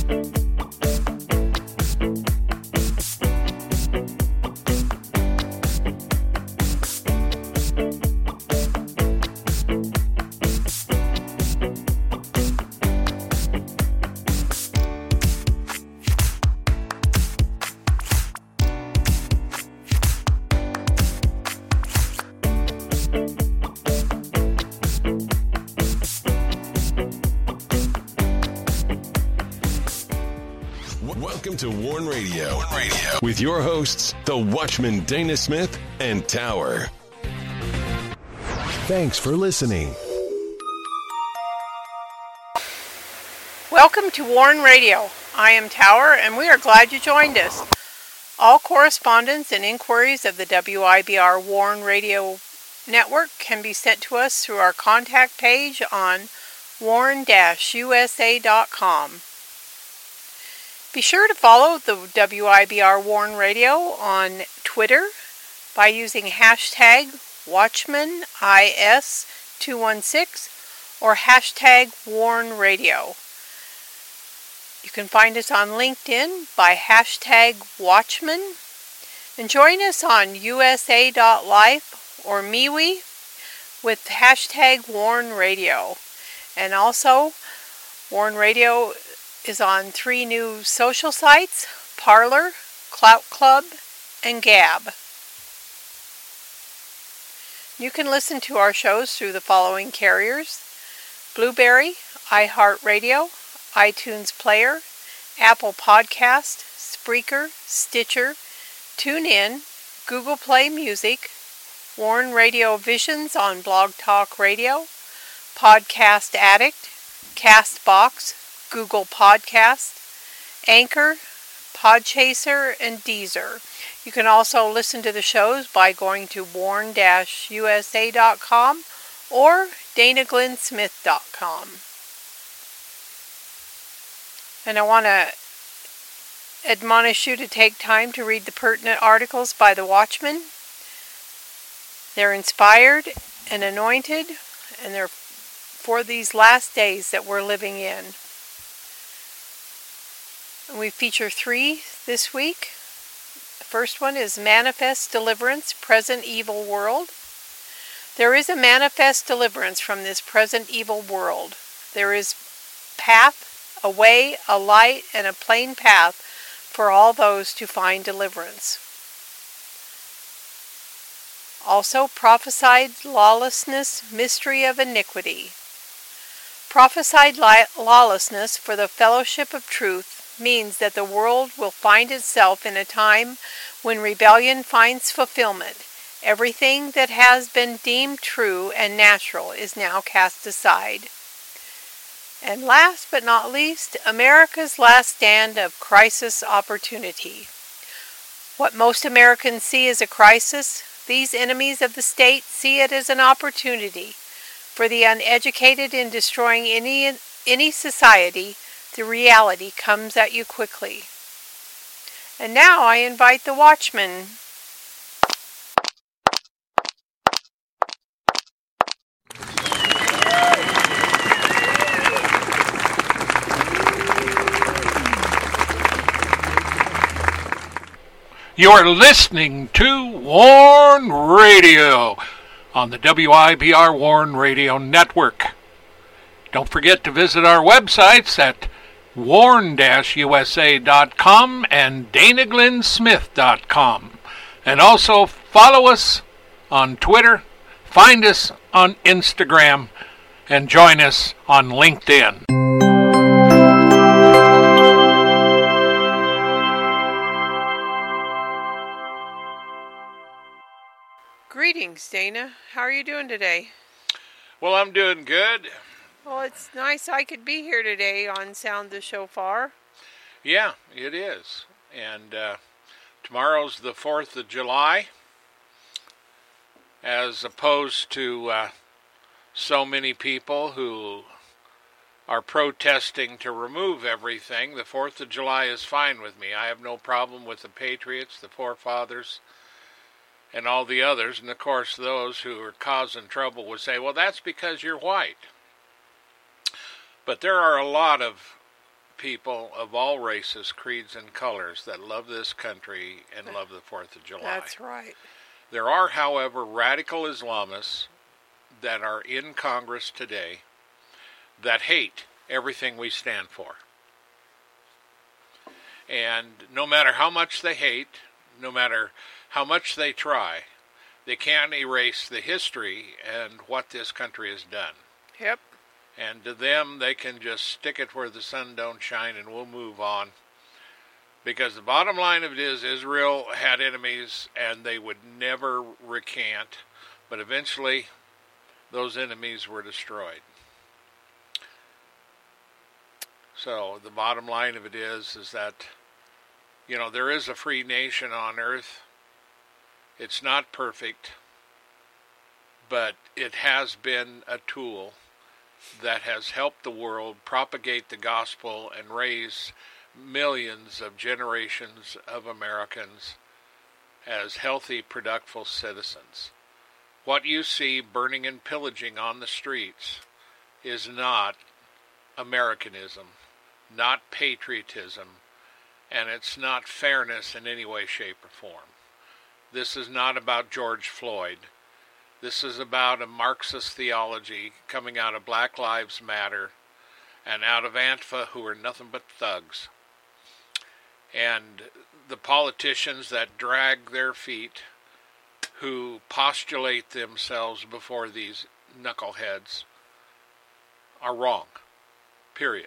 Welcome to Warn Radio with your hosts, the Watchman Dana Smith and Tower. Thanks for listening. Welcome to Warn Radio. I am Tower, and we are glad you joined us. All correspondence and inquiries of the WIBR Warn Radio Network can be sent to us through our contact page on warn-usa.com. Be sure to follow the WIBR Warn Radio on Twitter by using hashtag WatchmanIS216 or hashtag Warn Radio. You can find us on LinkedIn by hashtag Watchman, and join us on USA.life or MeWe with hashtag Warn Radio. And also, Warn Radio is on 3 new social sites: Parler, Clout Club, and Gab. You can listen to our shows through the following carriers: Blueberry, iHeartRadio, iTunes Player, Apple Podcast, Spreaker, Stitcher, TuneIn, Google Play Music, Warn Radio Visions on Blog Talk Radio, Podcast Addict, Castbox, Google Podcast, Anchor, Podchaser, and Deezer. You can also listen to the shows by going to warn-usa.com or danaglennsmith.com. And I want to admonish you to take time to read the pertinent articles by the Watchman. They're inspired and anointed, and they're for these last days that we're living in. And we feature 3 this week. The first one is Manifest Deliverance, Present Evil World. There is a manifest deliverance from this present evil world. There is path, a way, a light, and a plain path for all those to find deliverance. Also, Prophesied Lawlessness, Mystery of Iniquity. Prophesied lawlessness for the fellowship of truth means that the world will find itself in a time when rebellion finds fulfillment. Everything that has been deemed true and natural is now cast aside. And last but not least, America's last stand of crisis opportunity. What most Americans see as a crisis, these enemies of the state see it as an opportunity. For the uneducated in destroying any society, the reality comes at you quickly. And now I invite the Watchman. You are listening to Warn Radio on the WIBR Warn Radio Network. Don't forget to visit our websites at warn-usa.com and danaglennsmith.com. And also follow us on Twitter, find us on Instagram, and join us on LinkedIn. Greetings, Dana. How are you doing today? Well, I'm doing good. Well, it's nice I could be here today on Sound the Shofar. Yeah, it is. And tomorrow's the 4th of July. As opposed to so many people who are protesting to remove everything, the 4th of July is fine with me. I have no problem with the Patriots, the forefathers, and all the others. And of course, those who are causing trouble would say, well, that's because you're white. But there are a lot of people of all races, creeds, and colors that love this country and love the 4th of July. That's right. There are, however, radical Islamists that are in Congress today that hate everything we stand for. And no matter how much they hate, no matter how much they try, they can't erase the history and what this country has done. Yep. And to them, they can just stick it where the sun don't shine and we'll move on. Because the bottom line of it is, Israel had enemies and they would never recant. But eventually, those enemies were destroyed. So the bottom line of it is that, you know, there is a free nation on earth. It's not perfect, but it has been a tool that has helped the world propagate the gospel and raise millions of generations of Americans as healthy, productive citizens. What you see burning and pillaging on the streets is not Americanism, not patriotism, and it's not fairness in any way, shape, or form. This is not about George Floyd. This is about a Marxist theology coming out of Black Lives Matter and out of Antifa, who are nothing but thugs. And the politicians that drag their feet, who postulate themselves before these knuckleheads, are wrong. Period.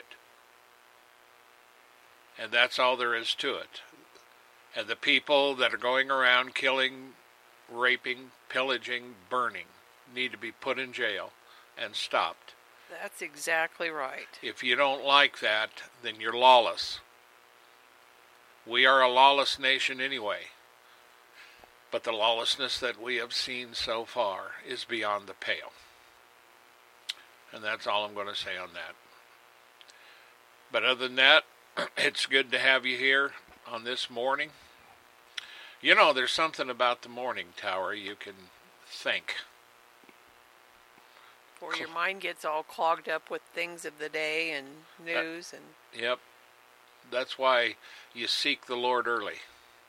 And that's all there is to it. And the people that are going around killing, raping, pillaging, burning need to be put in jail and stopped. That's exactly right. If you don't like that, then you're lawless. We are a lawless nation anyway. But the lawlessness that we have seen so far is beyond the pale. And that's all I'm going to say on that. But other than that, it's good to have you here on this morning. You know, there's something about the morning, Tower, you can think. Before your mind gets all clogged up with things of the day and news. Yep. That's why you seek the Lord early.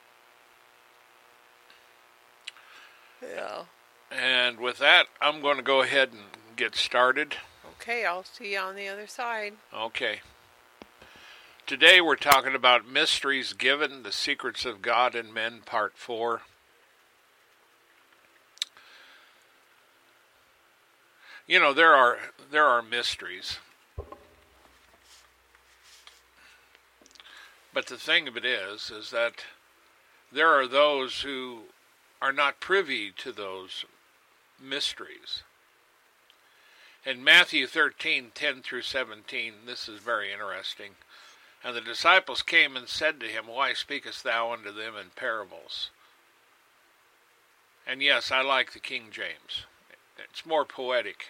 Yeah. And with that, I'm going to go ahead and get started. Okay, I'll see you on the other side. Okay. Today we're talking about Mysteries Given, the Secrets of God and Men, Part 4. You know, there are mysteries. But the thing of it is that there are those who are not privy to those mysteries. In Matthew 13:10 through 17, this is very interesting. And the disciples came and said to him, Why speakest thou unto them in parables? And yes, I like the King James. It's more poetic.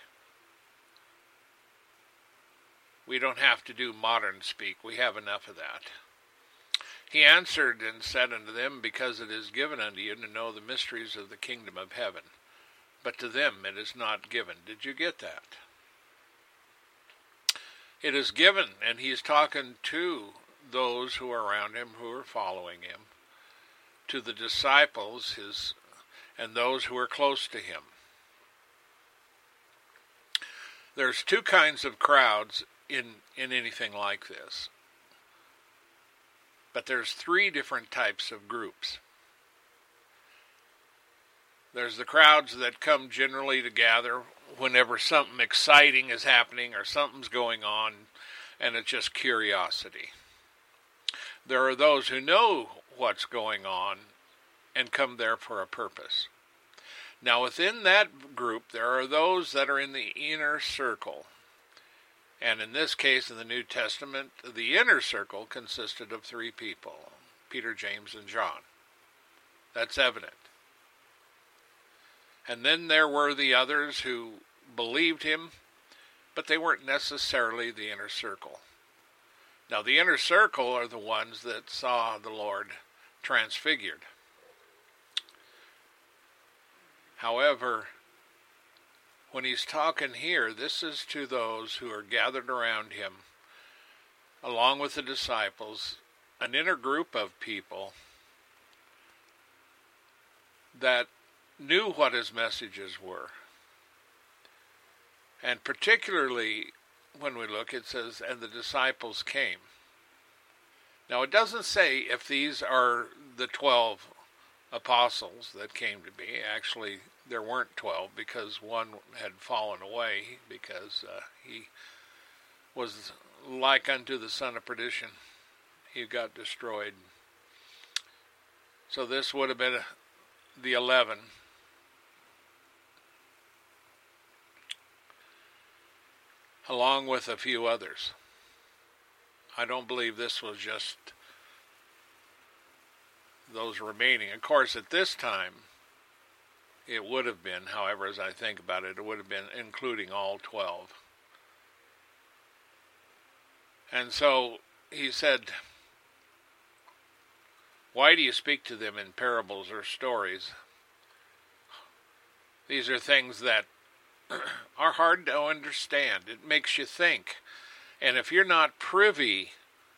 We don't have to do modern speak. We have enough of that. He answered and said unto them, Because it is given unto you to know the mysteries of the kingdom of heaven, but to them it is not given. Did you get that? It is given, and he's talking to those who are around him, who are following him, to the disciples, and those who are close to him. There's two kinds of crowds in anything like this. But there's three different types of groups. There's the crowds that come generally to gather whenever something exciting is happening or something's going on, and it's just curiosity. There are those who know what's going on and come there for a purpose. Now within that group, there are those that are in the inner circle. And in this case, in the New Testament, the inner circle consisted of three people, Peter, James, and John. That's evident. And then there were the others who believed him, but they weren't necessarily the inner circle. Now, the inner circle are the ones that saw the Lord transfigured. However, when he's talking here, this is to those who are gathered around him, along with the disciples, an inner group of people that knew what his messages were. And particularly when we look, it says, and the disciples came. Now it doesn't say if these are the 12 apostles that came to be. Actually, there weren't 12 because one had fallen away because he was like unto the son of perdition. He got destroyed. So this would have been the 11. Along with a few others. I don't believe this was just those remaining. Of course, at this time, it would have been, however, as I think about it, it would have been including all 12. And so he said, why do you speak to them in parables or stories? These are things that are hard to understand. It makes you think. And if you're not privy,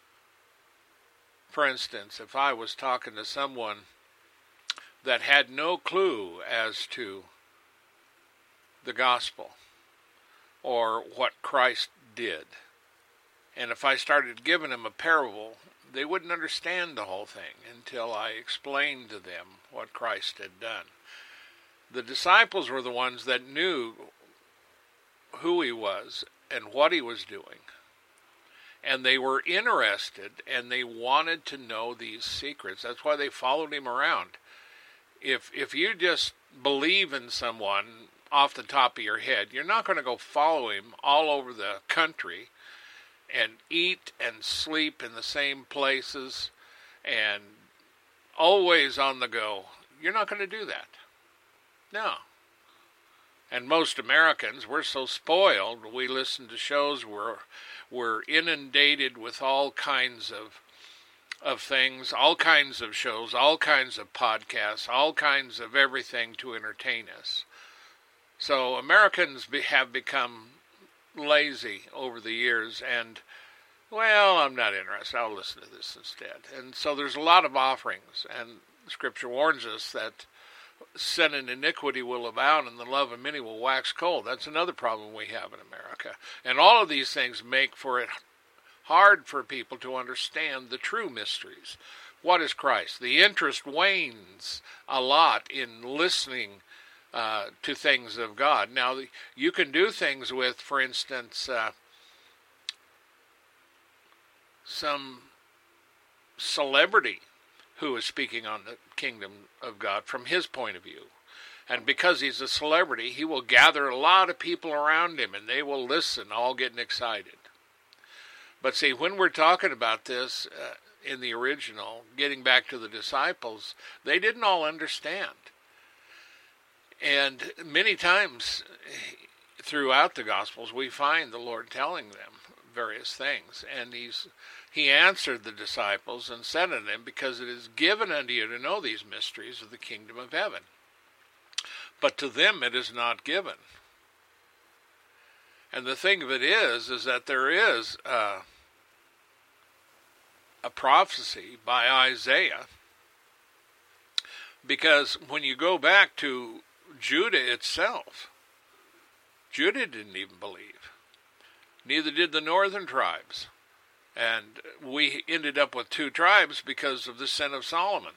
for instance, if I was talking to someone that had no clue as to the gospel or what Christ did, and if I started giving them a parable, they wouldn't understand the whole thing until I explained to them what Christ had done. The disciples were the ones that knew who he was and what he was doing. And they were interested and they wanted to know these secrets. That's why they followed him around. If you just believe in someone off the top of your head, you're not going to go follow him all over the country and eat and sleep in the same places and always on the go. You're not going to do that. No. And most Americans, we're so spoiled. We listen to shows where we're inundated with all kinds of things, all kinds of shows, all kinds of podcasts, all kinds of everything to entertain us. So Americans have become lazy over the years and, well, I'm not interested. I'll listen to this instead. And so there's a lot of offerings. And Scripture warns us that sin and iniquity will abound and the love of many will wax cold. That's another problem we have in America. And all of these things make for it hard for people to understand the true mysteries. What is Christ? The interest wanes a lot in listening to things of God. Now, you can do things with, for instance, some celebrity who is speaking on the kingdom of God from his point of view. And because he's a celebrity, he will gather a lot of people around him, and they will listen, all getting excited. But see, when we're talking about this in the original, getting back to the disciples, they didn't all understand. And many times throughout the Gospels, we find the Lord telling them various things. And he answered the disciples and said unto them, because it is given unto you to know these mysteries of the kingdom of heaven. But to them it is not given. And the thing of it is that there is a prophecy by Isaiah. Because when you go back to Judah itself, Judah didn't even believe. Neither did the northern tribes. And we ended up with 2 tribes because of the sin of Solomon.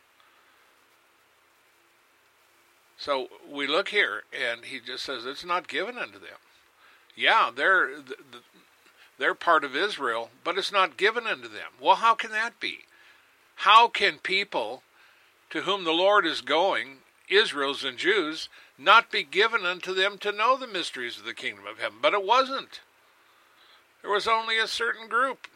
So we look here, and he just says it's not given unto them. Yeah, they're part of Israel, but it's not given unto them. Well, how can that be? How can people to whom the Lord is going, Israels and Jews, not be given unto them to know the mysteries of the kingdom of heaven? But it wasn't. There was only a certain group.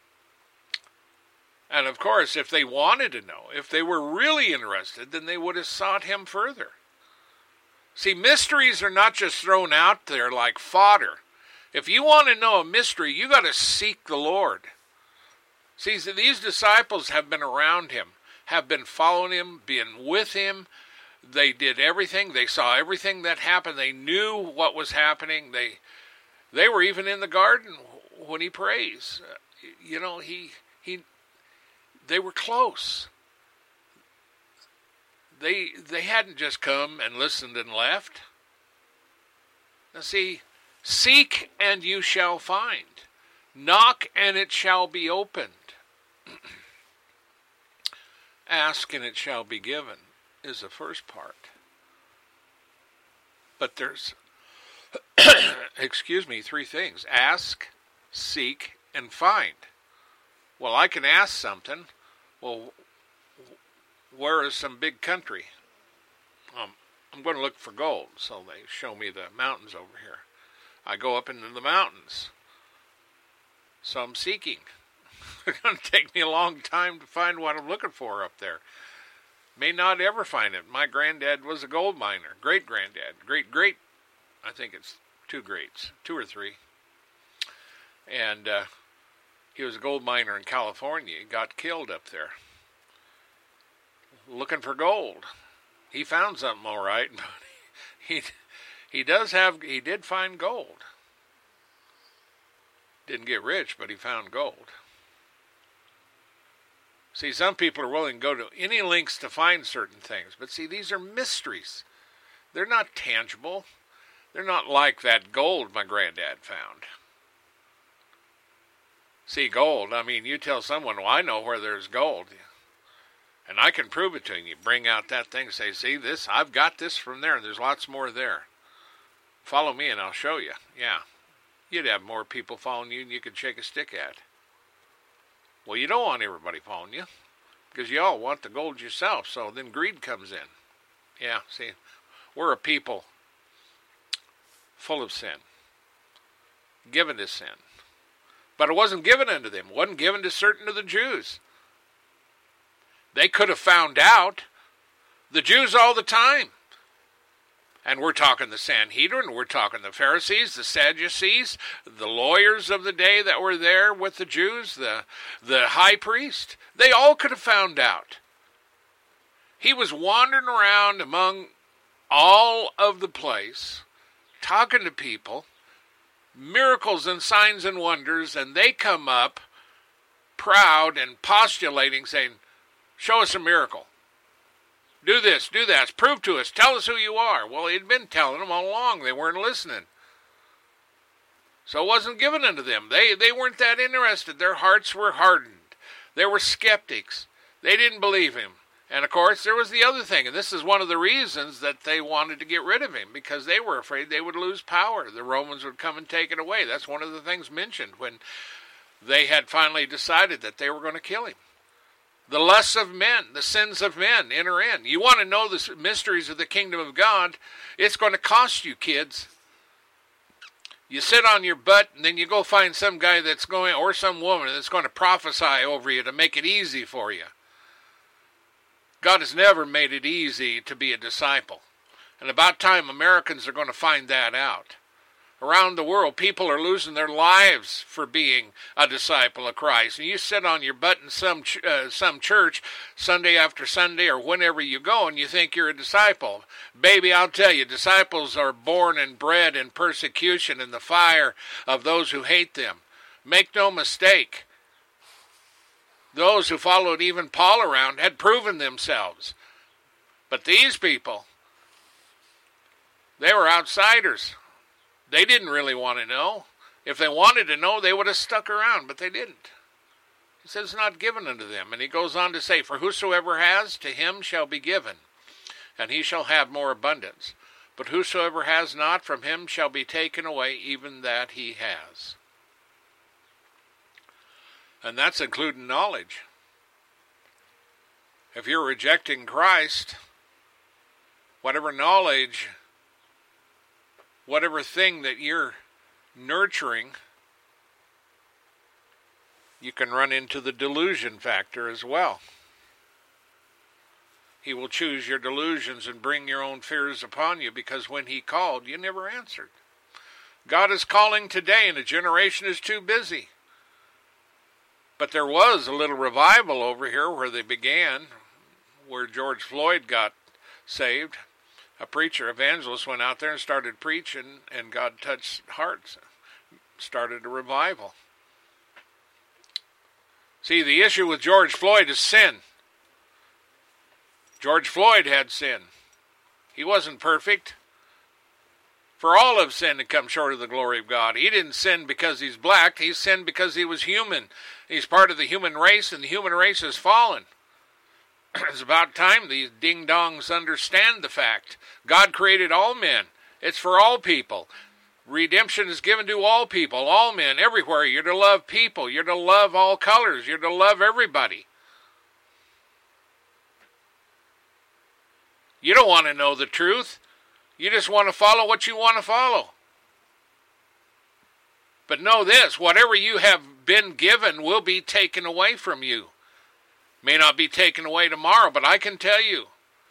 And of course, if they wanted to know, if they were really interested, then they would have sought him further. See, mysteries are not just thrown out there like fodder. If you want to know a mystery, you got to seek the Lord. See, these disciples have been around him, have been following him, been with him. They did everything. They saw everything that happened. They knew what was happening. They were even in the garden when he prays. they were close. They hadn't just come and listened and left. Now see, seek and you shall find. Knock and it shall be opened. Ask and it shall be given is the first part. But there's, three things. Ask, seek, and find. Well, I can ask something. Well, where is some big country? I'm going to look for gold. So they show me the mountains over here. I go up into the mountains. So I'm seeking. It's going to take me a long time to find what I'm looking for up there. May not ever find it. My granddad was a gold miner. Great-granddad. Great. I think it's two greats. 2 or 3. And he was a gold miner in California. He got killed up there. Looking for gold. He found something all right. But he did find gold. Didn't get rich, but he found gold. See, some people are willing to go to any lengths to find certain things. But see, these are mysteries. They're not tangible. They're not like that gold my granddad found. See, gold, you tell someone, well, I know where there's gold. And I can prove it to you. You bring out that thing and say, see this? I've got this from there, and there's lots more there. Follow me and I'll show you. Yeah. You'd have more people following you than you could shake a stick at. Well, you don't want everybody following you, because you all want the gold yourself, so then greed comes in. Yeah, see, we're a people full of sin, given to sin. But it wasn't given unto them. It wasn't given to certain of the Jews. They could have found out. The Jews all the time. And we're talking the Sanhedrin, we're talking the Pharisees, the Sadducees, the lawyers of the day that were there with the Jews, the high priest. They all could have found out. He was wandering around among all of the place, talking to people, miracles and signs and wonders, and they come up proud and postulating, saying, show us a miracle. Do this, do that, prove to us, tell us who you are. Well, he'd been telling them all along. They weren't listening. So it wasn't given unto them. They weren't that interested. Their hearts were hardened. They were skeptics. They didn't believe him. And, of course, there was the other thing, and this is one of the reasons that they wanted to get rid of him, because they were afraid they would lose power. The Romans would come and take it away. That's one of the things mentioned when they had finally decided that they were going to kill him. The lusts of men, the sins of men enter in. You want to know the mysteries of the kingdom of God, it's going to cost you, kids. You sit on your butt and then you go find some guy that's going, or some woman that's going to prophesy over you to make it easy for you. God has never made it easy to be a disciple. And about time Americans are going to find that out. Around the world, people are losing their lives for being a disciple of Christ. And you sit on your butt in some church Sunday after Sunday or whenever you go and you think you're a disciple. Baby, I'll tell you, disciples are born and bred in persecution and the fire of those who hate them. Make no mistake. Those who followed even Paul around had proven themselves. But these people, they were outsiders. They didn't really want to know. If they wanted to know, they would have stuck around, but they didn't. He says it's not given unto them. And he goes on to say, for whosoever has, to him shall be given, and he shall have more abundance. But whosoever has not, from him shall be taken away even that he has. And that's including knowledge. If you're rejecting Christ, whatever knowledge, whatever thing that you're nurturing, you can run into the delusion factor as well. He will choose your delusions and bring your own fears upon you, because when he called, you never answered. God is calling today, and a generation is too busy. But there was a little revival over here where they began, where George Floyd got saved. A preacher, evangelist, went out there and started preaching, and God touched hearts, started a revival. See, the issue with George Floyd is sin. George Floyd had sin. He wasn't perfect. For all have sinned and come short of the glory of God. He didn't sin because he's black. He sinned because he was human. He's part of the human race, and the human race has fallen. It's about time these ding-dongs understand the fact. God created all men. It's for all people. Redemption is given to all people, all men, everywhere. You're to love people. You're to love all colors. You're to love everybody. You don't want to know the truth. You just want to follow what you want to follow. But know this, whatever you have been given will be taken away from you. May not be taken away tomorrow, but I can tell you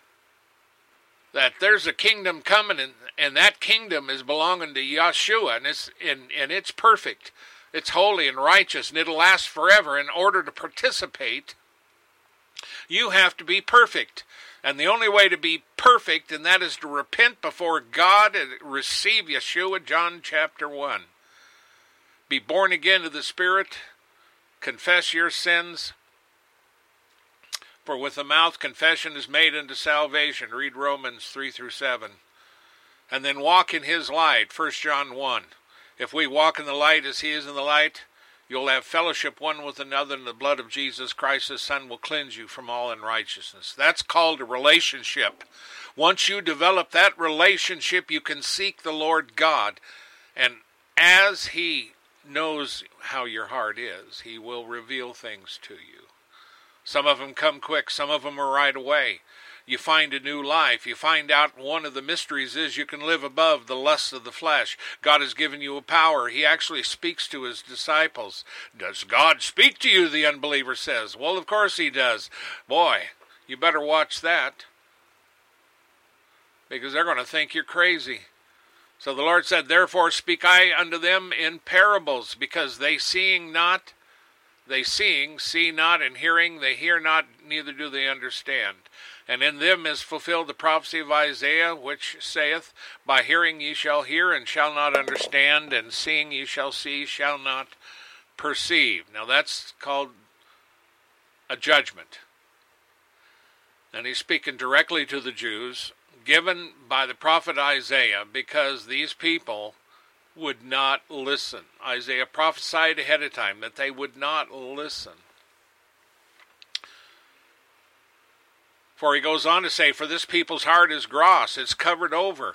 that there's a kingdom coming, and that kingdom is belonging to Yeshua, and it's perfect. It's holy and righteous, and it'll last forever. In order to participate, you have to be perfect. And the only way to be perfect, and that is to repent before God and receive Yeshua, John chapter 1. Be born again to the Spirit, confess your sins, for with the mouth confession is made unto salvation. Read Romans 3 through 7. And then walk in his light, 1 John 1. If we walk in the light as he is in the light, you'll have fellowship one with another, and the blood of Jesus Christ, his Son, will cleanse you from all unrighteousness. That's called a relationship. Once you develop that relationship, you can seek the Lord God. And as he knows how your heart is, he will reveal things to you. Some of them come quick, some of them are right away. You find a new life. You find out one of the mysteries is you can live above the lusts of the flesh. God has given you a power. He actually speaks to his disciples. Does God speak to you, the unbeliever says. Well, of course he does. Boy, you better watch that, because they're going to think you're crazy. So the Lord said, therefore speak I unto them in parables, because they seeing not, they seeing, see not, and hearing, they hear not, neither do they understand. And in them is fulfilled the prophecy of Isaiah, which saith, by hearing ye shall hear, and shall not understand, and seeing ye shall see, shall not perceive. Now that's called a judgment. And he's speaking directly to the Jews, given by the prophet Isaiah, because these people would not listen. Isaiah prophesied ahead of time that they would not listen. For he goes on to say, for this people's heart is gross, it's covered over,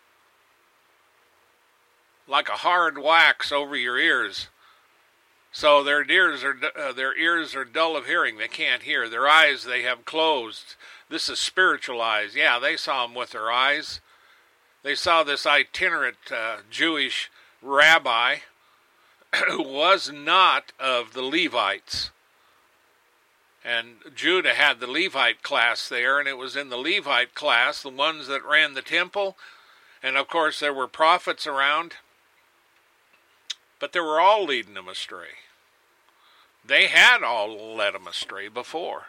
like a hard wax over your ears. So their ears are dull of hearing, they can't hear. Their eyes they have closed. This is spiritual eyes. Yeah, they saw him with their eyes. They saw this itinerant Jewish rabbi who was not of the Levites. And Judah had the Levite class there, and it was in the Levite class, the ones that ran the temple. And of course there were prophets around, but they were all leading them astray. They had all led them astray before.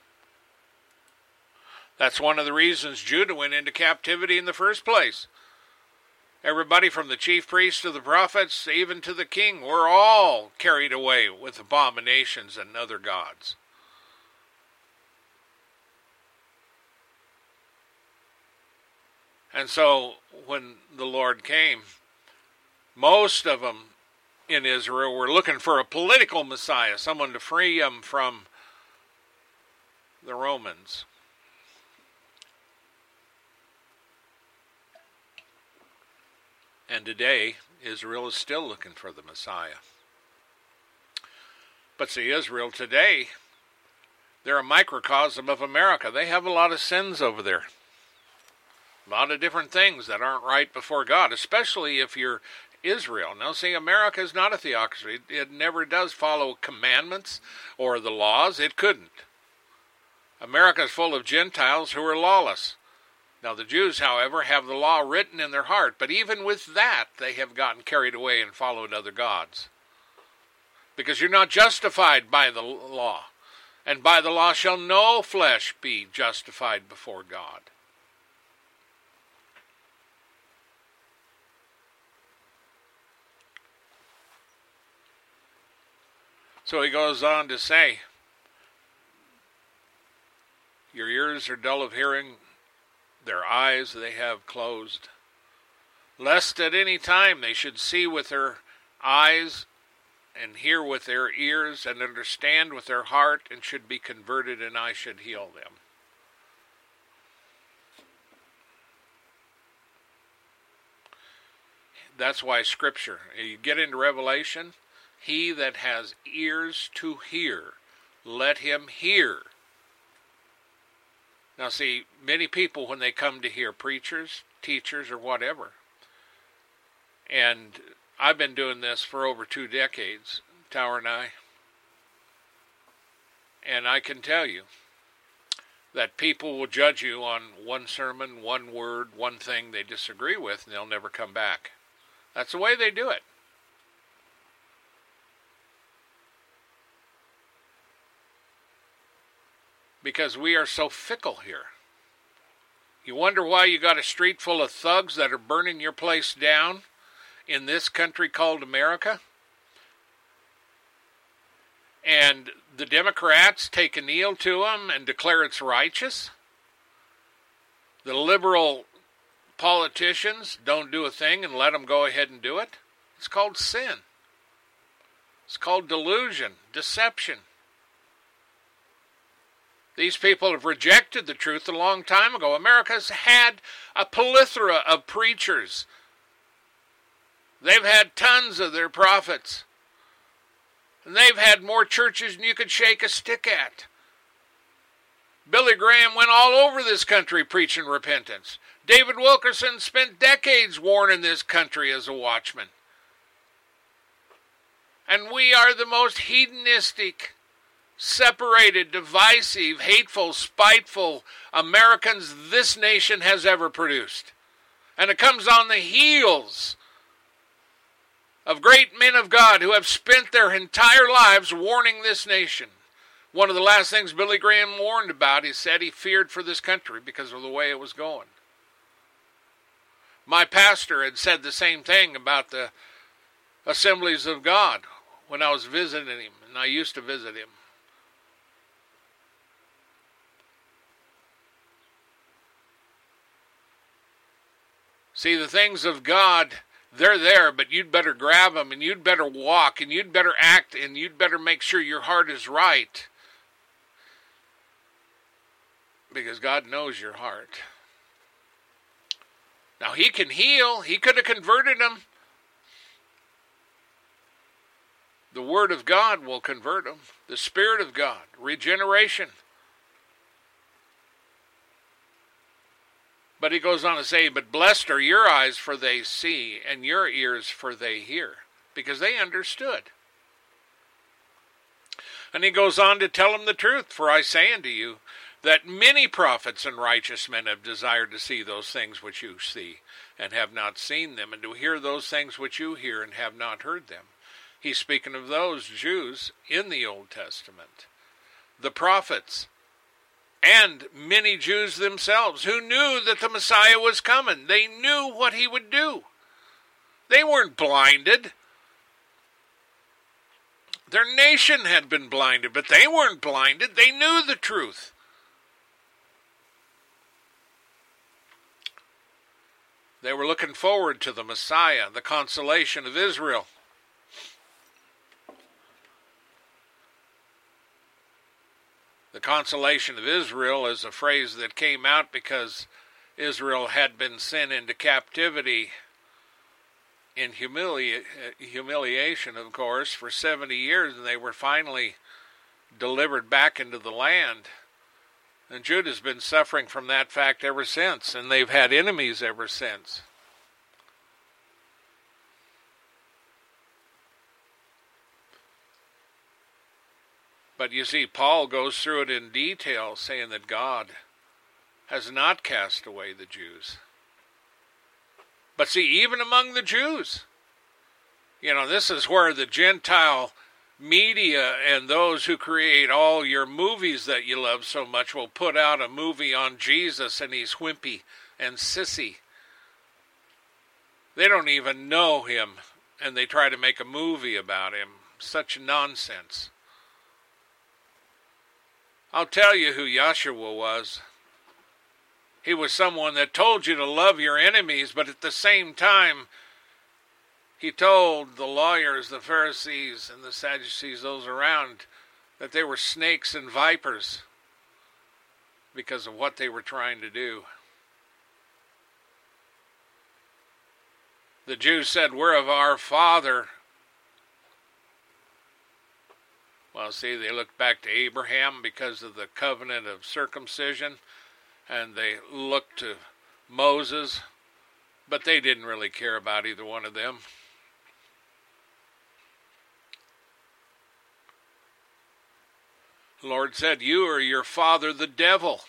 That's one of the reasons Judah went into captivity in the first place. Everybody from the chief priests to the prophets, even to the king, were all carried away with abominations and other gods. And so when the Lord came, most of them in Israel were looking for a political Messiah, someone to free them from the Romans. And today, Israel is still looking for the Messiah. But see, Israel today, they're a microcosm of America. They have a lot of sins over there. A lot of different things that aren't right before God, especially if you're Israel. Now see, America is not a theocracy. It never does follow commandments or the laws. It couldn't. America is full of Gentiles who are lawless. Now the Jews, however, have the law written in their heart, but even with that, they have gotten carried away and followed other gods. Because you're not justified by the law, and by the law shall no flesh be justified before God. So he goes on to say, your ears are dull of hearing, their eyes they have closed, lest at any time they should see with their eyes and hear with their ears and understand with their heart and should be converted and I should heal them. That's why Scripture, you get into Revelation, he that has ears to hear, let him hear. Now see, many people when they come to hear preachers, teachers, or whatever, and I've been doing this for over 2 decades, Tower and I, and I can tell you that people will judge you on one sermon, one word, one thing they disagree with, and they'll never come back. That's the way they do it. Because we are so fickle here. You wonder why you got a street full of thugs that are burning your place down in this country called America? And the Democrats take a kneel to them and declare it's righteous? The liberal politicians don't do a thing and let them go ahead and do it? It's called sin. It's called delusion, deception. These people have rejected the truth a long time ago. America's had a plethora of preachers. They've had tons of their prophets. And they've had more churches than you could shake a stick at. Billy Graham went all over this country preaching repentance. David Wilkerson spent decades warning this country as a watchman. And we are the most hedonistic, separated, divisive, hateful, spiteful Americans this nation has ever produced. And it comes on the heels of great men of God who have spent their entire lives warning this nation. One of the last things Billy Graham warned about, he said he feared for this country because of the way it was going. My pastor had said the same thing about the Assemblies of God when I was visiting him, and I used to visit him. See, the things of God, they're there, but you'd better grab them, and you'd better walk, and you'd better act, and you'd better make sure your heart is right. Because God knows your heart. Now, he can heal. He could have converted them. The Word of God will convert them. The Spirit of God. Regeneration. But he goes on to say, but blessed are your eyes, for they see, and your ears, for they hear. Because they understood. And he goes on to tell them the truth. For I say unto you, that many prophets and righteous men have desired to see those things which you see, and have not seen them, and to hear those things which you hear, and have not heard them. He's speaking of those Jews in the Old Testament, the prophets, and many Jews themselves who knew that the Messiah was coming. They knew what he would do. They weren't blinded. Their nation had been blinded, but they weren't blinded. They knew the truth. They were looking forward to the Messiah, the consolation of Israel. The consolation of Israel is a phrase that came out because Israel had been sent into captivity in humiliation, of course, for 70 years, and they were finally delivered back into the land. And Judah's been suffering from that fact ever since, and they've had enemies ever since. But you see, Paul goes through it in detail, saying that God has not cast away the Jews. But see, even among the Jews, this is where the Gentile media and those who create all your movies that you love so much will put out a movie on Jesus and he's wimpy and sissy. They don't even know him and they try to make a movie about him. Such nonsense. I'll tell you who Yahshua was. He was someone that told you to love your enemies, but at the same time, he told the lawyers, the Pharisees, and the Sadducees, those around, that they were snakes and vipers because of what they were trying to do. The Jews said, "We're of our father." Well, see, they looked back to Abraham because of the covenant of circumcision, and they looked to Moses, but they didn't really care about either one of them. The Lord said, "You are your father, the devil."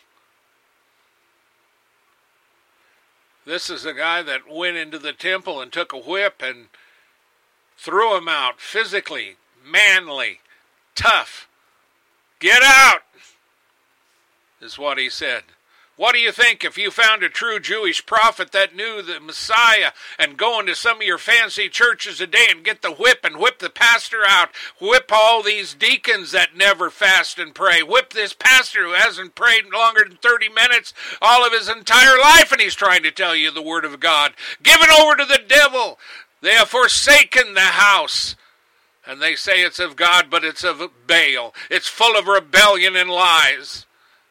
This is a guy that went into the temple and took a whip and threw him out physically, manly, tough. "Get out," is what he said. What do you think if you found a true Jewish prophet that knew the Messiah and go into some of your fancy churches today and get the whip and whip the pastor out, whip all these deacons that never fast and pray, whip this pastor who hasn't prayed longer than 30 minutes all of his entire life, and he's trying to tell you the word of God. Give it over to the devil. They have forsaken the house. And they say it's of God, but it's of Baal. It's full of rebellion and lies.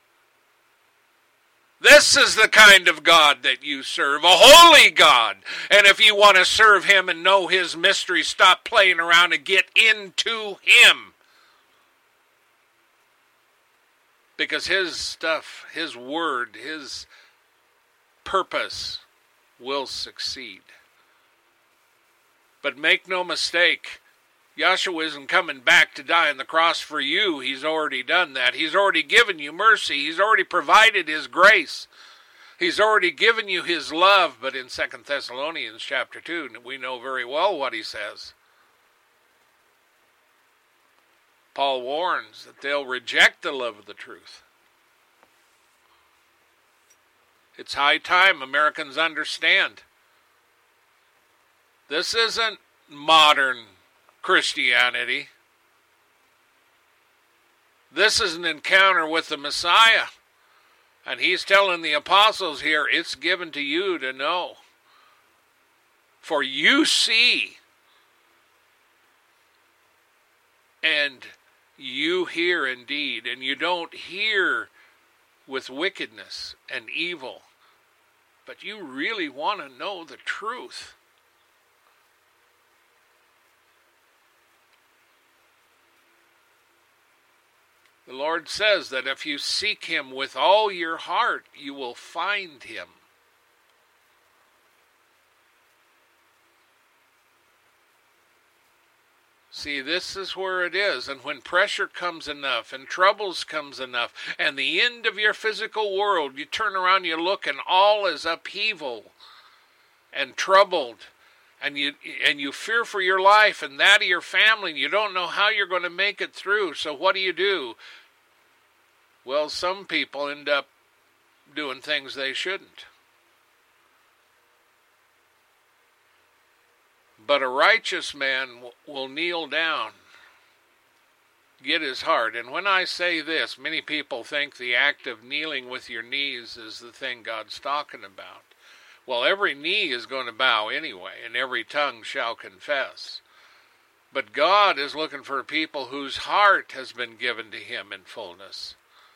This is the kind of God that you serve, a holy God. And if you want to serve him and know his mystery, stop playing around and get into him. Because his stuff, his word, his purpose will succeed. But make no mistake, Yahshua isn't coming back to die on the cross for you. He's already done that. He's already given you mercy. He's already provided his grace. He's already given you his love. But in 2 Thessalonians chapter 2, we know very well what he says. Paul warns that they'll reject the love of the truth. It's high time Americans understand. This isn't modern Christianity. This is an encounter with the Messiah. And he's telling the apostles here, it's given to you to know. For you see and you hear indeed, and you don't hear with wickedness and evil, but you really want to know the truth. The Lord says that if you seek him with all your heart, you will find him. See, this is where it is. And when pressure comes enough and troubles comes enough and the end of your physical world, you turn around, you look, and all is upheaval and troubled. And you fear for your life and that of your family, and you don't know how you're going to make it through. So what do? Well, some people end up doing things they shouldn't. But a righteous man will kneel down, get his heart. And when I say this, many people think the act of kneeling with your knees is the thing God's talking about. Well, every knee is going to bow anyway, and every tongue shall confess. But God is looking for people whose heart has been given to him in fullness.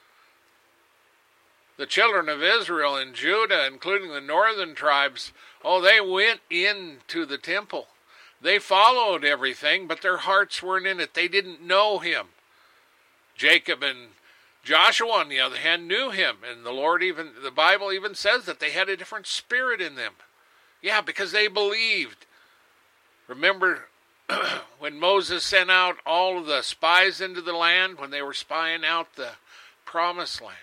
The children of Israel and Judah, including the northern tribes, they went into the temple. They followed everything, but their hearts weren't in it. They didn't know him. Jacob and Joshua, on the other hand, knew him, and the Bible even says that they had a different spirit in them. Yeah, because they believed. Remember when Moses sent out all of the spies into the land, when they were spying out the promised land?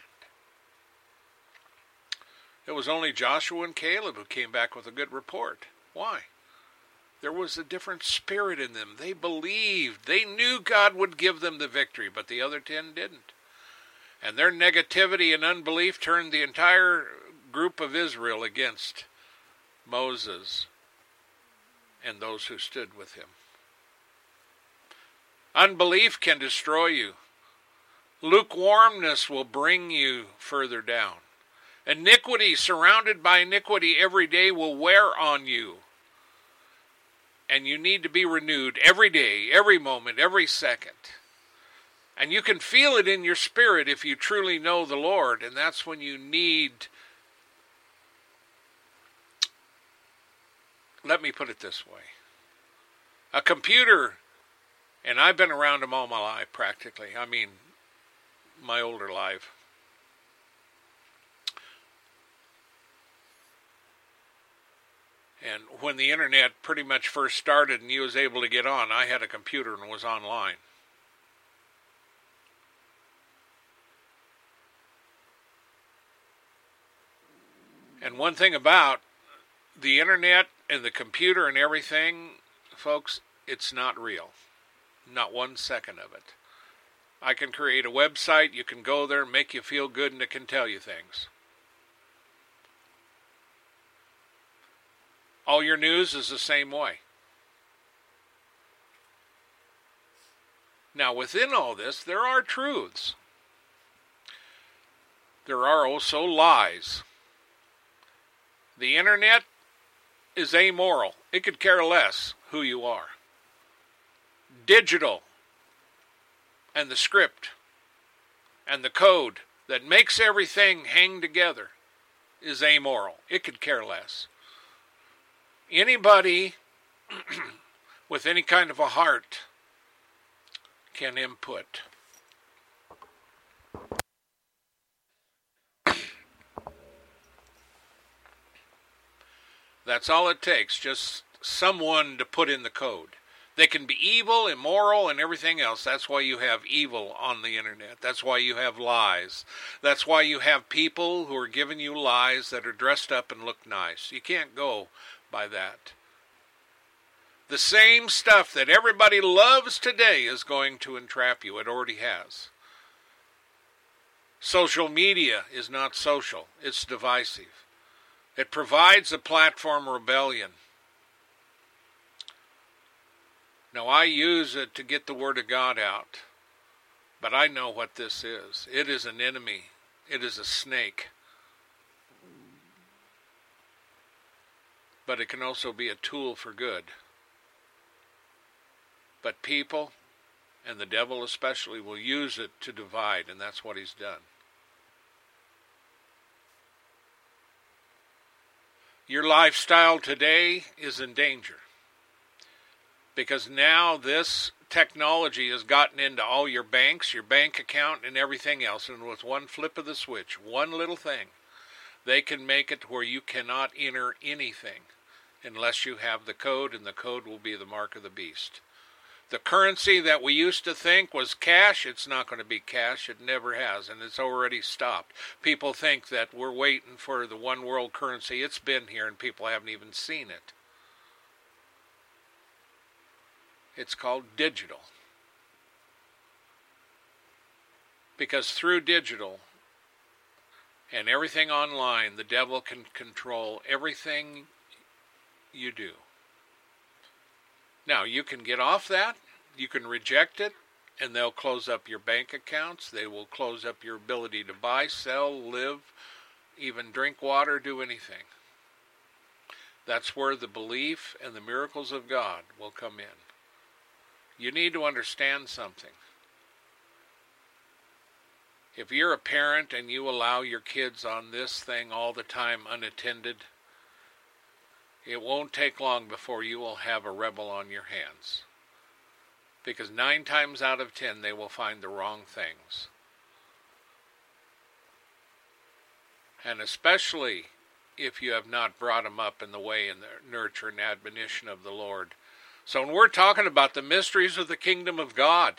It was only Joshua and Caleb who came back with a good report. Why? There was a different spirit in them. They believed. They knew God would give them the victory, but the other 10 didn't. And their negativity and unbelief turned the entire group of Israel against Moses and those who stood with him. Unbelief can destroy you. Lukewarmness will bring you further down. Iniquity, surrounded by iniquity every day, will wear on you. And you need to be renewed every day, every moment, every second. And you can feel it in your spirit if you truly know the Lord. And that's when you need, let me put it this way. A computer, and I've been around them all my life practically. I mean, my older life. And when the internet pretty much first started and you was able to get on, I had a computer and was online. And one thing about the internet and the computer and everything, folks, it's not real. Not 1 second of it. I can create a website, you can go there, make you feel good, and it can tell you things. All your news is the same way. Now, within all this, there are truths. There are also lies. The internet is amoral. It could care less who you are. Digital and the script and the code that makes everything hang together is amoral. It could care less. Anybody with any kind of a heart can input. That's all it takes, just someone to put in the code. They can be evil, immoral, and everything else. That's why you have evil on the internet. That's why you have lies. That's why you have people who are giving you lies that are dressed up and look nice. You can't go by that. The same stuff that everybody loves today is going to entrap you. It already has. Social media is not social. It's divisive. It provides a platform of rebellion. Now, I use it to get the Word of God out, but I know what this is. It is an enemy. It is a snake. But it can also be a tool for good. But people, and the devil especially, will use it to divide, and that's what he's done. Your lifestyle today is in danger. Because now this technology has gotten into all your banks, your bank account, and everything else. And with one flip of the switch, one little thing, they can make it where you cannot enter anything unless you have the code, and the code will be the mark of the beast. The currency that we used to think was cash, it's not going to be cash. It never has, and it's already stopped. People think that we're waiting for the one world currency. It's been here, and people haven't even seen it. It's called digital. Because through digital and everything online, the devil can control everything you do. Now, you can get off that, you can reject it, and they'll close up your bank accounts, they will close up your ability to buy, sell, live, even drink water, do anything. That's where the belief and the miracles of God will come in. You need to understand something. If you're a parent and you allow your kids on this thing all the time unattended, it won't take long before you will have a rebel on your hands. Because 9 times out of 10, they will find the wrong things. And especially if you have not brought them up in the way and the nurture and admonition of the Lord. So when we're talking about the mysteries of the kingdom of God,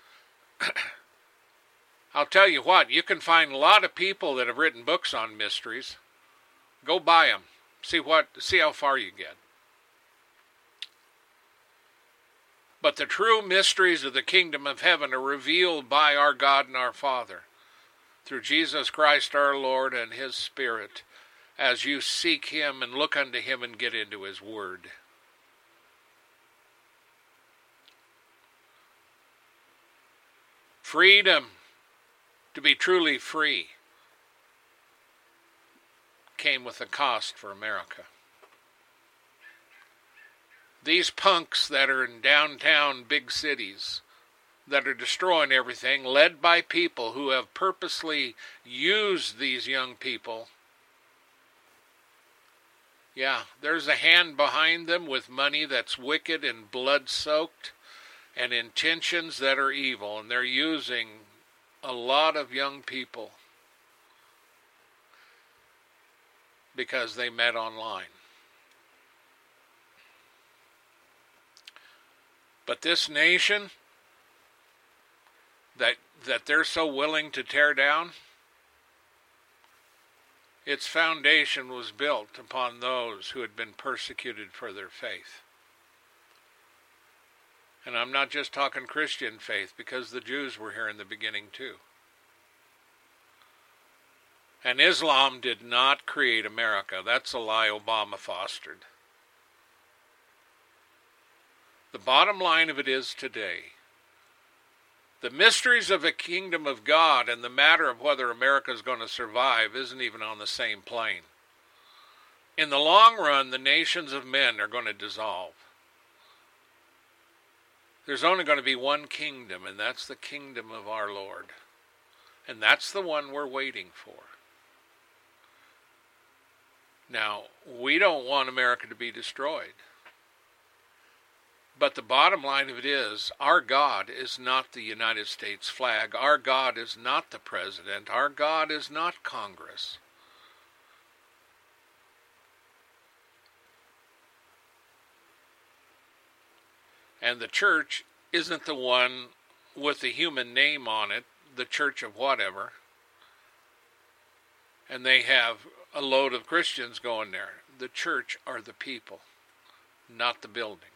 I'll tell you what, you can find a lot of people that have written books on mysteries. Go buy them. See how far you get. But the true mysteries of the kingdom of heaven are revealed by our God and our Father through Jesus Christ our Lord and His Spirit as you seek Him and look unto Him and get into His Word. Freedom to be truly free came with a cost for America. These punks that are in downtown big cities that are destroying everything, led by people who have purposely used these young people. Yeah, there's a hand behind them with money that's wicked and blood-soaked and intentions that are evil, and they're using a lot of young people because they met online. But this nation that they're so willing to tear down, its foundation was built upon those who had been persecuted for their faith. And I'm not just talking Christian faith, because the Jews were here in the beginning too. And Islam did not create America. That's a lie Obama fostered. The bottom line of it is today, the mysteries of the kingdom of God and the matter of whether America is going to survive isn't even on the same plane. In the long run, the nations of men are going to dissolve. There's only going to be one kingdom, and that's the kingdom of our Lord. And that's the one we're waiting for. Now, we don't want America to be destroyed. But the bottom line of it is, our God is not the United States flag. Our God is not the president. Our God is not Congress. And the church isn't the one with the human name on it, the church of whatever. And they have a load of Christians going there. The church are the people, not the building.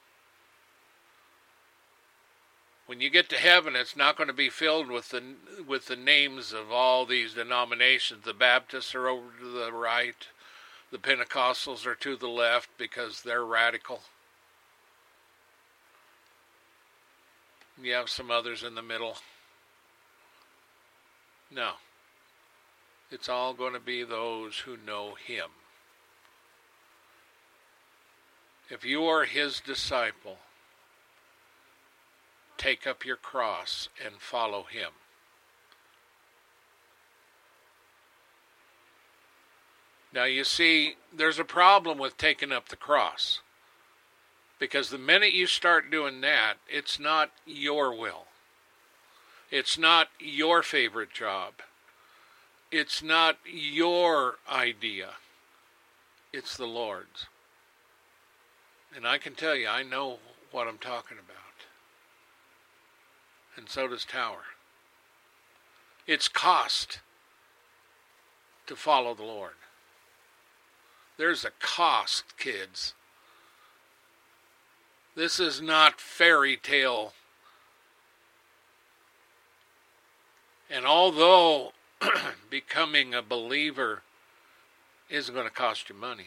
When you get to heaven, it's not going to be filled with the names of all these denominations. The Baptists are over to the right. The Pentecostals are to the left because they're radical. You have some others in the middle. No. It's all going to be those who know Him. If you are His disciple, take up your cross and follow Him. Now you see, there's a problem with taking up the cross. Because the minute you start doing that, it's not your will. It's not your favorite job. It's not your idea. It's the Lord's. And I can tell you, I know what I'm talking about. And so does Tower. It's cost to follow the Lord. There's a cost, kids. This is not fairy tale. And although becoming a believer isn't going to cost you money,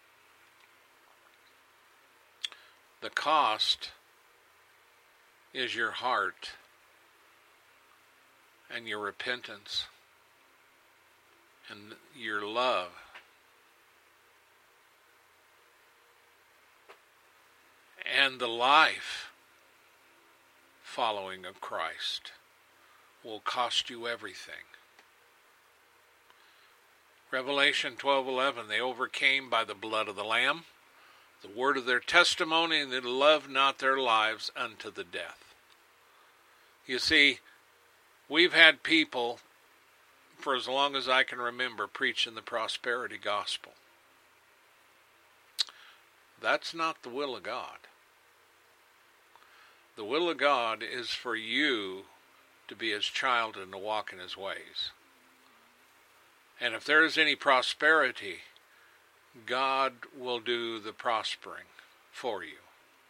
the cost is your heart and your repentance and your love. And the life following of Christ will cost you everything. Revelation 12:11, they overcame by the blood of the Lamb, the word of their testimony, and they loved not their lives unto the death. You see, we've had people, for as long as I can remember, preaching the prosperity gospel. That's not the will of God. The will of God is for you to be His child and to walk in His ways. And if there is any prosperity, God will do the prospering for you.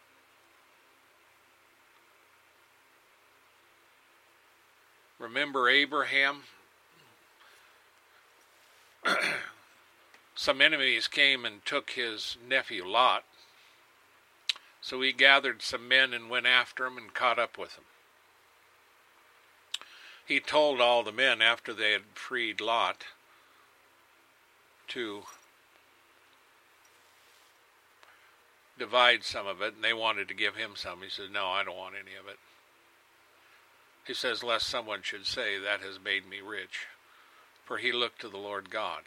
Remember Abraham? Some enemies came and took his nephew Lot. So he gathered some men and went after him and caught up with him. he told all the men after they had freed Lot to divide some of it, and they wanted to give him some. He says, no, I don't want any of it. He says, lest someone should say, that has made me rich. For he looked to the Lord God.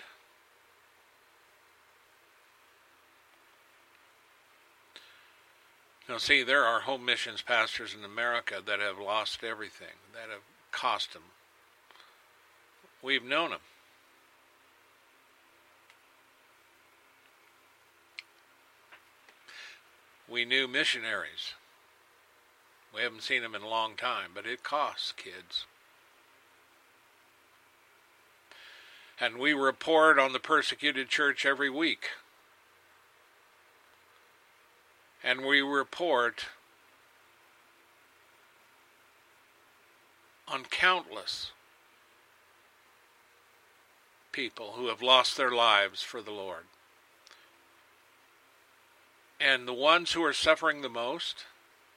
Now see, there are home missions pastors in America that have lost everything, that have cost them. We've known them. We knew missionaries. We haven't seen them in a long time, but it costs, kids. And we report on the persecuted church every week. And we report on countless people who have lost their lives for the Lord. And the ones who are suffering the most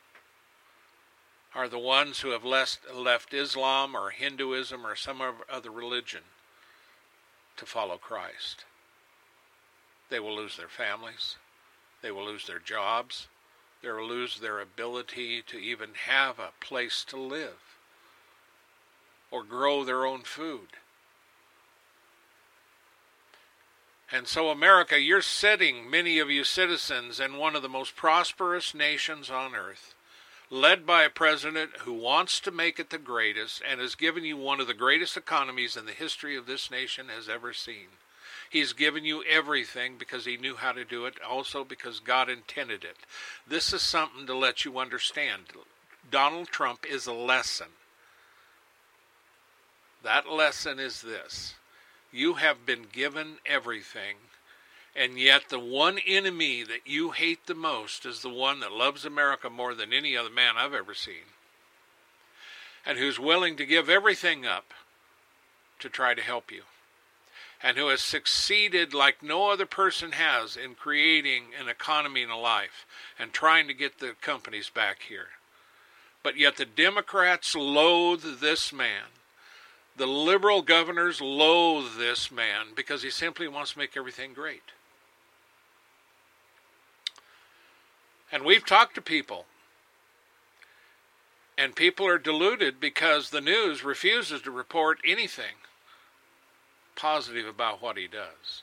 are the ones who have left Islam or Hinduism or some other religion to follow Christ. They will lose their families. They will lose their jobs. They will lose their ability to even have a place to live or grow their own food. And so America, you're sitting, many of you citizens, in one of the most prosperous nations on earth, led by a president who wants to make it the greatest and has given you one of the greatest economies in the history of this nation has ever seen. He's given you everything because he knew how to do it, also because God intended it. This is something to let you understand. Donald Trump is a lesson. That lesson is this. You have been given everything, and yet the one enemy that you hate the most is the one that loves America more than any other man I've ever seen, and who's willing to give everything up to try to help you, and who has succeeded like no other person has in creating an economy and a life and trying to get the companies back here. But yet the Democrats loathe this man. The liberal governors loathe this man because he simply wants to make everything great. And we've talked to people, and people are deluded because the news refuses to report anything positive about what he does.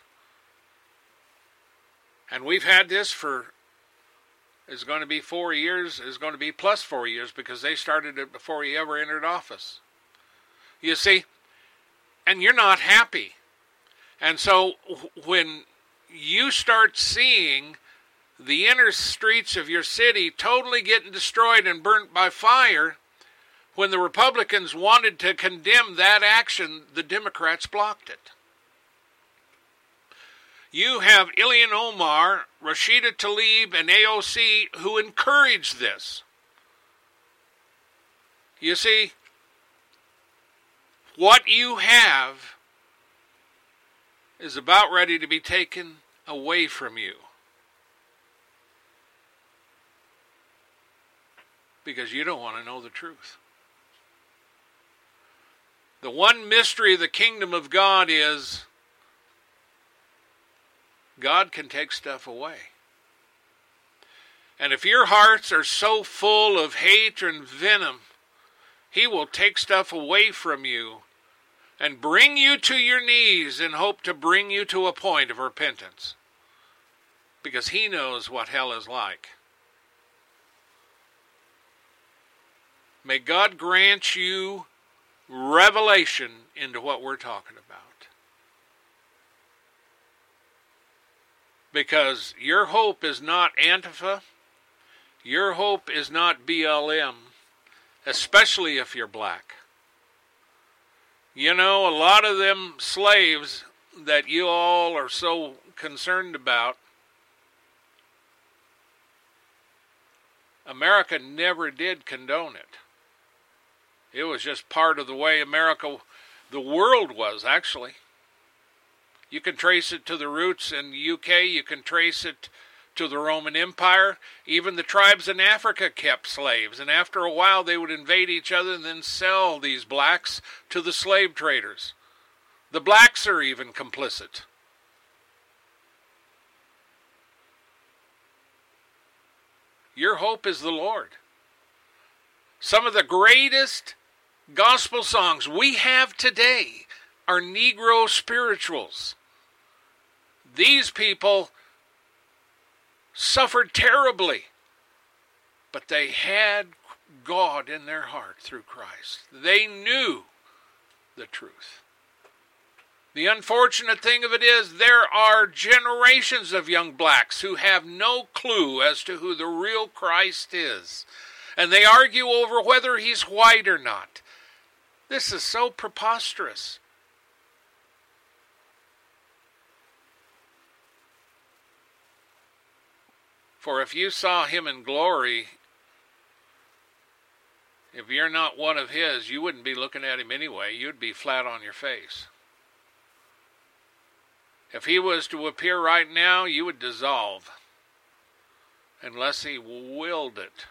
And we've had this for, it's going to be 4 years, it's going to be plus 4 years because they started it before he ever entered office. You see, and you're not happy. And so when you start seeing the inner streets of your city totally getting destroyed and burnt by fire, when the Republicans wanted to condemn that action, the Democrats blocked it. You have Ilhan Omar, Rashida Tlaib, and AOC who encourage this. You see, what you have is about ready to be taken away from you. Because you don't want to know the truth. The one mystery of the kingdom of God is God can take stuff away. And if your hearts are so full of hate and venom, he will take stuff away from you and bring you to your knees in hope to bring you to a point of repentance. Because he knows what hell is like. May God grant you revelation into what we're talking about. Because your hope is not Antifa. Your hope is not BLM. Especially if you're black. You know, a lot of them slaves that you all are so concerned about, America never did condone it. It was just part of the way America, the world was, actually. You can trace it to the roots in the UK. You can trace it to the Roman Empire. Even the tribes in Africa kept slaves, and after a while they would invade each other and then sell these blacks to the slave traders. The blacks are even complicit. Your hope is the Lord. Some of the greatest gospel songs we have today are Negro spirituals. These people suffered terribly, but they had God in their heart through Christ. They knew the truth. The unfortunate thing of it is there are generations of young blacks who have no clue as to who the real Christ is, and they argue over whether he's white or not. This is so preposterous. For if you saw him in glory, if you're not one of his, you wouldn't be looking at him anyway. You'd be flat on your face. If he was to appear right now, you would dissolve, unless he willed it.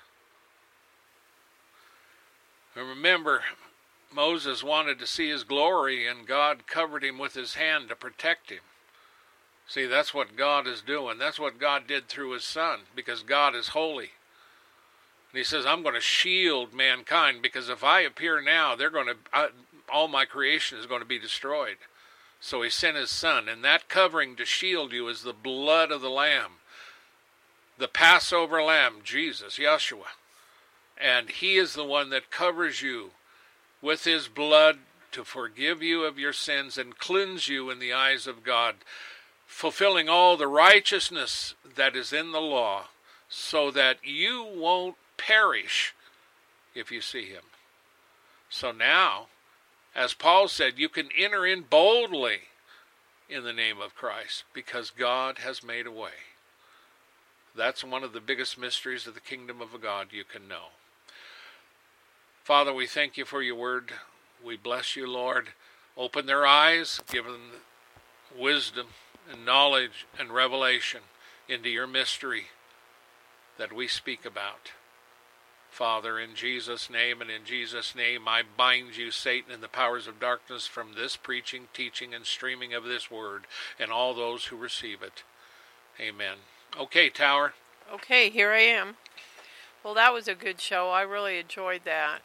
And remember, Moses wanted to see his glory, and God covered him with his hand to protect him. See, that's what God is doing. That's what God did through his Son, because God is holy. And he says, I'm going to shield mankind, because if I appear now, all my creation is going to be destroyed. So he sent his Son, and that covering to shield you is the blood of the Lamb, the Passover Lamb, Jesus, Yeshua. And he is the one that covers you with his blood to forgive you of your sins and cleanse you in the eyes of God, fulfilling all the righteousness that is in the law, so that you won't perish if you see him. So now, as Paul said, you can enter in boldly in the name of Christ, because God has made a way. That's one of the biggest mysteries of the kingdom of God you can know. Father, we thank you for your word. We bless you, Lord. Open their eyes, give them wisdom and knowledge and revelation into your mystery that we speak about. Father, in Jesus' name and in Jesus' name, I bind you, Satan, and the powers of darkness from this preaching, teaching, and streaming of this word, and all those who receive it. Amen. Okay, Tower. Okay, here I am. Well, that was a good show. I really enjoyed that.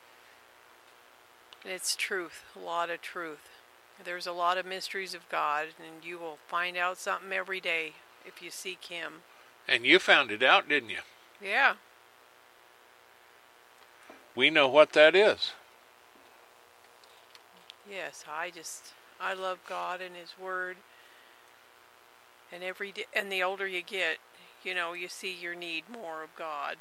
And it's truth, a lot of truth. There's a lot of mysteries of God, and you will find out something every day if you seek him. And you found it out, didn't you? Yeah. We know what that is. Yes, I love God and his word. And every day, and the older you get, you see your need more of God.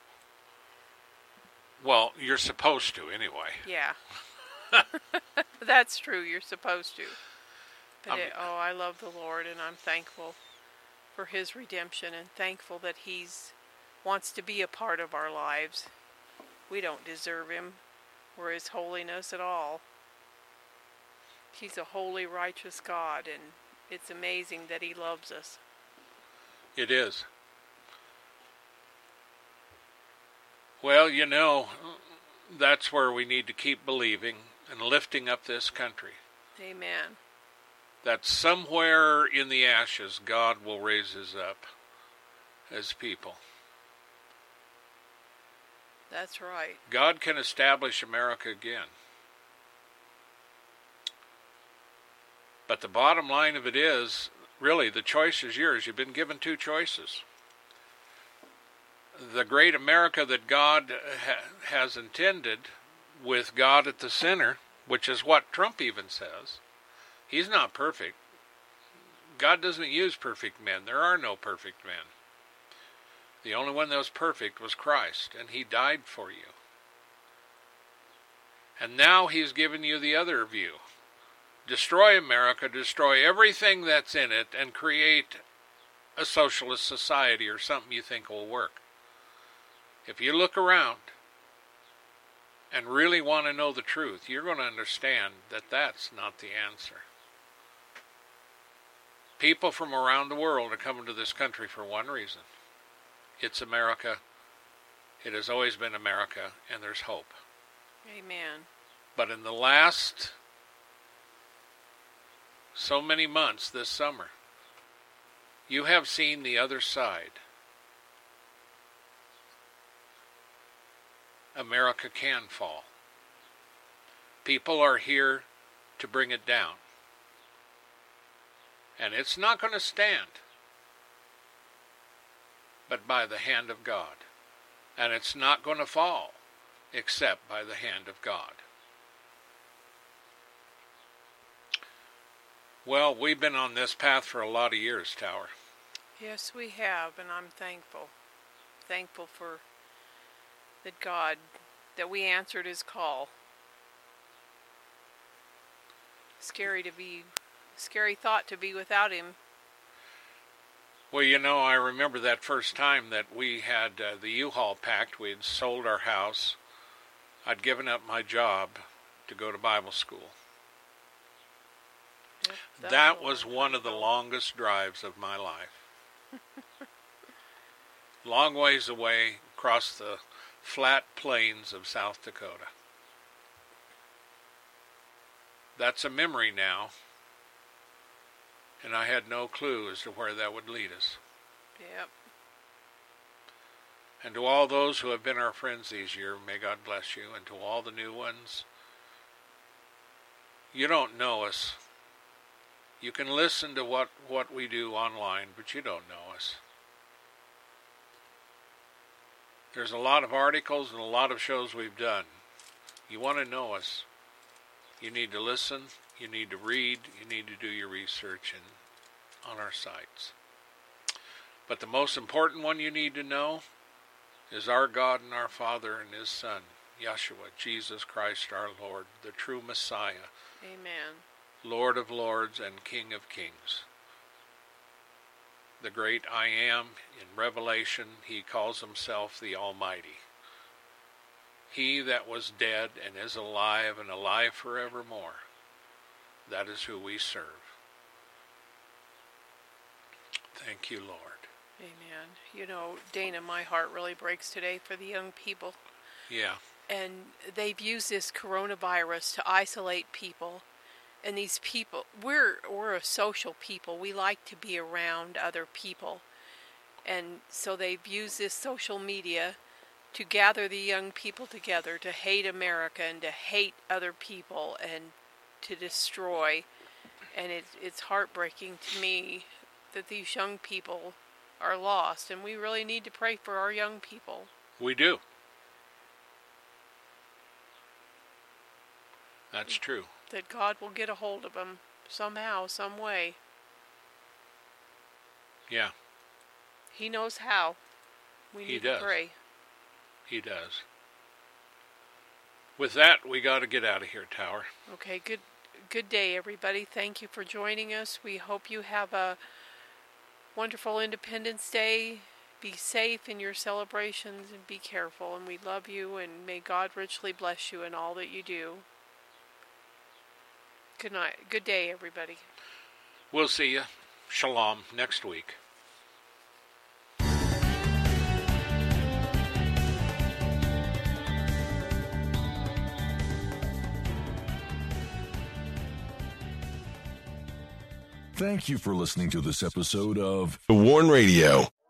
Well, you're supposed to anyway. Yeah. That's true, you're supposed to. But I love the Lord, and I'm thankful for his redemption, and thankful that he wants to be a part of our lives. We don't deserve him or his holiness at all. He's a holy, righteous God, and it's amazing that he loves us. It is. Well, that's where we need to keep believing and lifting up this country. Amen. That somewhere in the ashes, God will raise us up as people. That's right. God can establish America again. But the bottom line of it is, really, the choice is yours. You've been given two choices. The great America that God has intended, with God at the center, which is what Trump even says. He's not perfect. God doesn't use perfect men. There are no perfect men. The only one that was perfect was Christ, and he died for you. And now he's given you the other view. Destroy America, destroy everything that's in it, and create a socialist society or something you think will work. If you look around and really want to know the truth, you're going to understand that that's not the answer. People from around the world are coming to this country for one reason. It's America. It has always been America, and there's hope. Amen. But in the last so many months this summer, you have seen the other side. America can fall. People are here to bring it down. And it's not going to stand, but by the hand of God. And it's not going to fall, except by the hand of God. Well, we've been on this path for a lot of years, Tower. Yes, we have, and I'm thankful. Thankful for that God, that we answered his call. Scary thought to be without him. Well, you know, I remember that first time that we had the U-Haul packed. We had sold our house. I'd given up my job to go to Bible school. Yep, that was one of the longest drives of my life. Long ways away, across the flat plains of South Dakota. That's a memory now, and I had no clue as to where that would lead us. Yep. And to all those who have been our friends these years, may God bless you, and to all the new ones, you don't know us. You can listen to what we do online, but you don't know us. There's a lot of articles and a lot of shows we've done. You want to know us. You need to listen, you need to read, you need to do your research on our sites. But the most important one you need to know is our God and our Father and his Son, Yeshua, Jesus Christ our Lord, the true Messiah. Amen. Lord of lords and King of kings. The great I Am. In Revelation, he calls himself the Almighty. He that was dead and is alive and alive forevermore. That is who we serve. Thank you, Lord. Amen. You know, Dana, my heart really breaks today for the young people. Yeah. And they've used this coronavirus to isolate people. And these people, we're a social people. We like to be around other people. And so they've used this social media to gather the young people together to hate America and to hate other people and to destroy. And it's heartbreaking to me that these young people are lost. And we really need to pray for our young people. We do. That's true. That God will get a hold of them somehow, some way. Yeah. He knows how. We need to pray. He does. With that, we got to get out of here, Tower. Okay, good day, everybody. Thank you for joining us. We hope you have a wonderful Independence Day. Be safe in your celebrations and be careful. And we love you, and may God richly bless you in all that you do. Good night. Good day, everybody. We'll see you. Shalom next week. Thank you for listening to this episode of The Warn Radio.